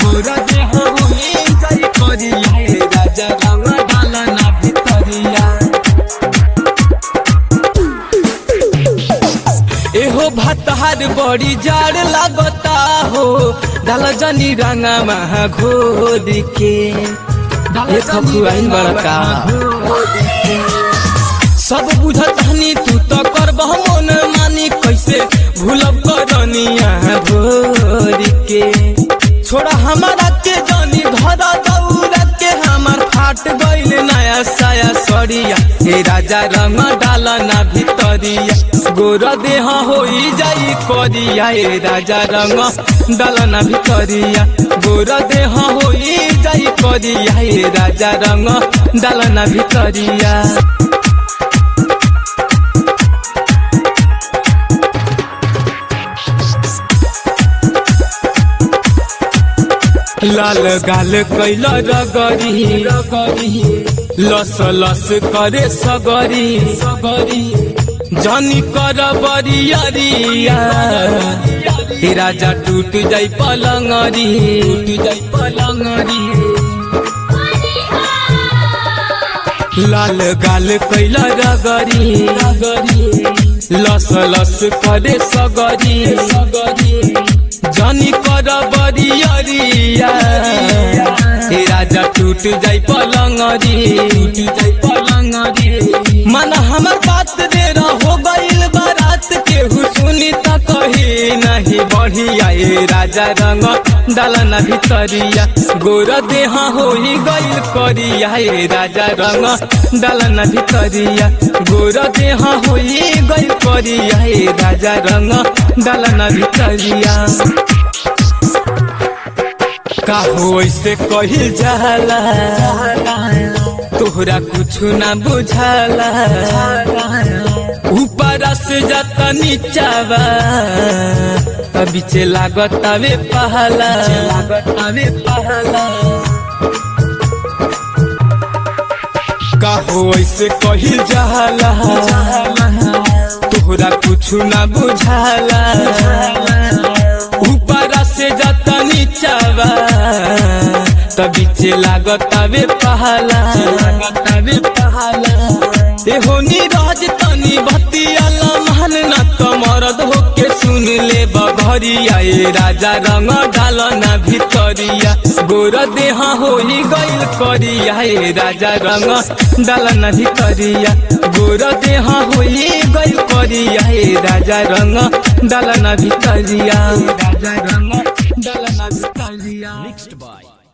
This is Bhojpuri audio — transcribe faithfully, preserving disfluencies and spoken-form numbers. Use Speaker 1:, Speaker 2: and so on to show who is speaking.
Speaker 1: गोरा देह होई जाई करिया ए राजा रंग डालना भितरिया। एहो भातार बड़ी जाड़ लागता हो डाल जनी रंगा महा घोर के ये खखुआइन बड़का सब बुझत हनी तू तो करबह मन मानी कैसे भूलब करनिया भोर के छोड़ा हमारा के जानी धरा दौरा के हमार फाट गइल नया साया सड़िया हे राजा रंग डालना भितरिया गोरा देह होई जाई करिया ए राजा रंग डालना भितरिया गोरा देह होई जाई करिया ए राजा रंग डालना भितरिया। लाल गाल कैल रगरी लस लस करे सगरी सगरी जानी कर बरियरिया हे राजा टूट जाई पलंगरी टूट जाई पलंगरी। लाल गाल कैल रगरी रगरी लस लस करे सगरी सगरी जानी कर बरियरिया हे राजा टूट जाई पलंगरी टूट जाई पलंगरी। मन हमर बात दे हो गइल बारात केहू सुनी त कही नहीं बढ़िया ए राजा रंग डालना भितरिया गोरा देह होई गइल करिया ए राजा रंग डालना भितरिया गोरा देह होई गइल करिया ए राजा रंग डालना भितरिया। का हो ऐसे कहिल जाला तोहरा कुछ ना बुझाला ऊपर से जाता नीचावा बीचे लागत आवे पहला लागत आवे पहला। का हो ऐसे कहिल जाला तोहरा कुछ ना बुझाला ऊपर से जाता नीचावा बीचे लागत आवे पहला लागत आवे पहला। एहो नीरज तनी बतियाला महन ना तो मरद होके सुन ले बघरिया ए राजा रंग डालना भितरिया गोरा देह होई गइल करिया ए राजा रंग डालना भितरिया गोरा देह होई गइल करिया ए राजा रंग डालना भितरिया राजा रंग डालना भितरिया।